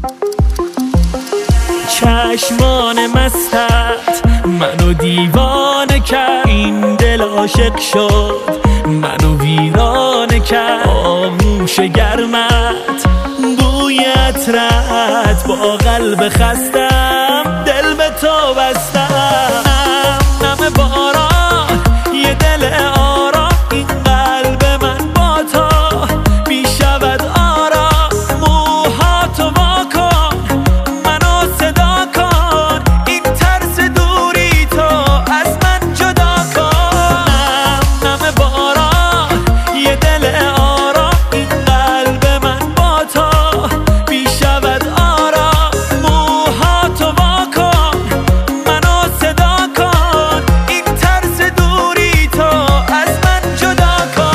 چشمان مستت منو دیوانه کرد، این دل عاشق شد منو ویرانه کرد. آغوش گرمت، بوی عطرت، با قلب خستم دل به تو بستم. نم باران یه دل آرام، این قلب من با تو بی شود آرام. موهاتو وا کن منو صدا کن، این ترس دوری تو از من جدا کن. نم باران یه دل آرام، این قلب من با تو بی شود آرام. موهاتو وا کن منو صدا کن، این ترس دوری تو از من جدا کن.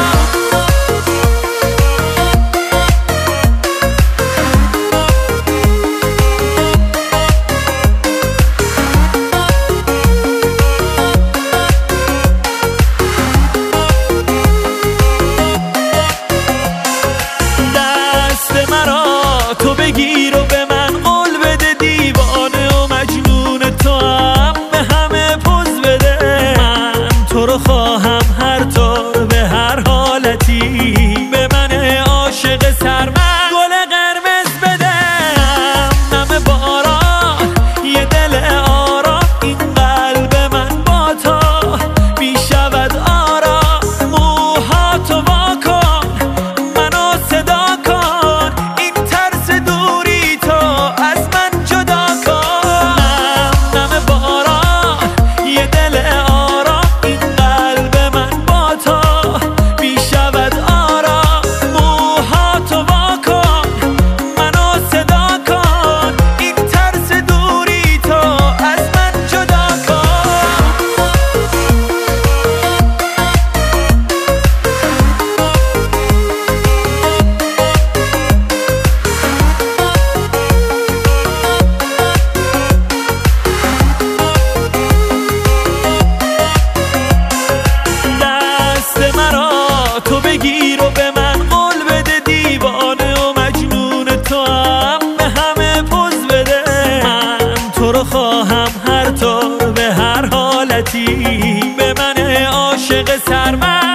دست مرا تو بگیر و به من قول بده، دیوانه و مجنون تو هم به همه پوز بده. من تو رو خواهم هر طور به هر حالتی، به من عاشق سرمست گل قرمز بده. نم باران یه دل آرام، این قلب من با تو بی شود آرام. موهاتو وا کن منو صدا کن، این ترس دوری تو از من جدا کن. نم باران یه دل آرام، این قلب من با تو بی شود آرام. موهاتو وا کن منو صدا کن، این ترس دوری تو از من جدا کن. دست مرا تو بگیر و به من قول بده، دیوانه و مجنون تو هم به همه پوز بده. من تو رو خواهم هر طور به هر حالتی، به من عاشق سرمست